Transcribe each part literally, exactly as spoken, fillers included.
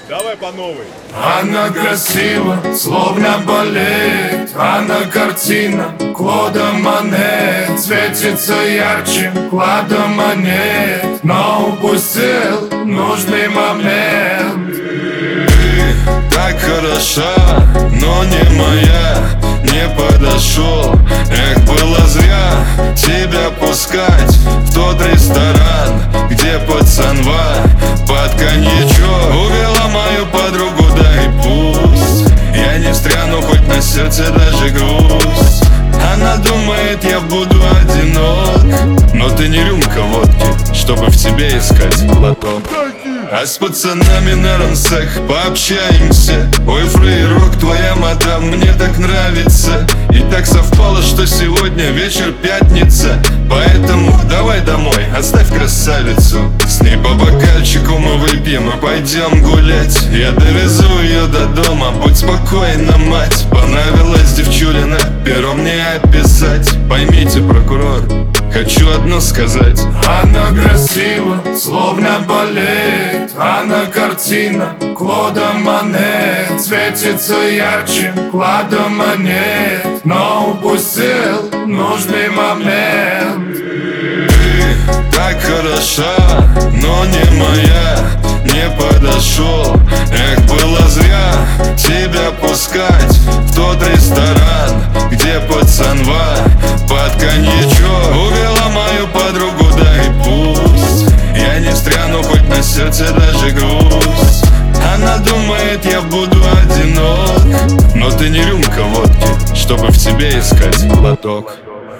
Давай по новой. Она красива, словно балет. Она картина Клода Мане. Светится ярче клада монет, но упустил нужный момент. Ты так хороша, но не моя. Не подошел, эх, было зря тебя пускать в тот ресторан, где пацанва под коньячок увела мою подругу, да и пусть я не встряну, хоть на сердце даже грусть. Она думает, я буду одинок, но ты не рюмка водки, чтобы в тебе искать глоток. А с пацанами на рансах пообщаемся. Ой, фрейрок, твоя мадам мне так нравится. И так совпало, что сегодня вечер пятница. Поэтому давай домой, оставь красавицу. С ней по бокальчику мы выпьем и пойдем гулять. Я довезу ее до дома, будь спокойна, мать. Понравилась девчулина, пером не описать. Поймите, прокурор, хочу одно сказать. Она красива, словно балет. Она картина Клода Мане. Светится ярче клада монет, но упустил нужный момент. Ты так хороша, но не моя. Не подошел, эх, было зря тебя пускать в тот ресторан, где пацанва под коньячок увела мою подругу, да и пусть я не встряну, хоть на сердце даже грусть. Она думает, я буду одинок, но ты не рюмка водки, чтобы в тебе искать глоток.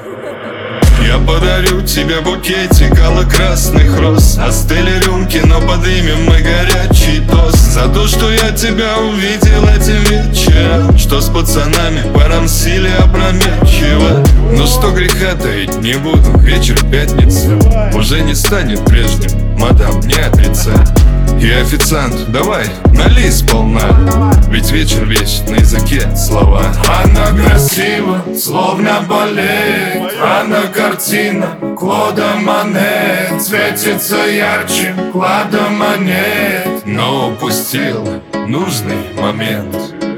Я подарю тебе букетик алло-красных роз. Остыли рюмки, но подымем мы горячий тост за то, что я тебя увидел этим вечером, что с пацанами порамсили опрометчиво. Но что греха таить, не буду, вечер пятница уже не станет прежним, мадам, не отрицай. И официант, давай, налей сполна, ведь вечер весь на языке слова. Она красива, словно балет. Она картина Клода Мане. Светится ярче клада монет, но упустил нужный момент.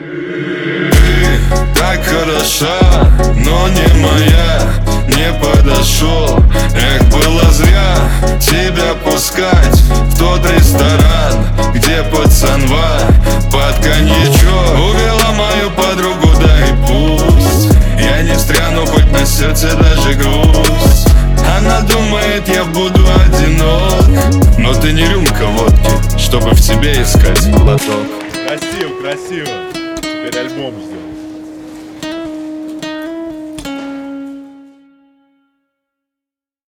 Ты так хороша, но не моя. Не подошел, эх, было зря тебя пускать в тот ресторан, где пацанва под коньячок увела мою подругу, да и пусть я не встряну, хоть на сердце даже грусть. Она думает, я буду одинок, но ты не рюмка водки, чтобы в тебе искать глоток. Красиво, красиво. Теперь альбом ждем.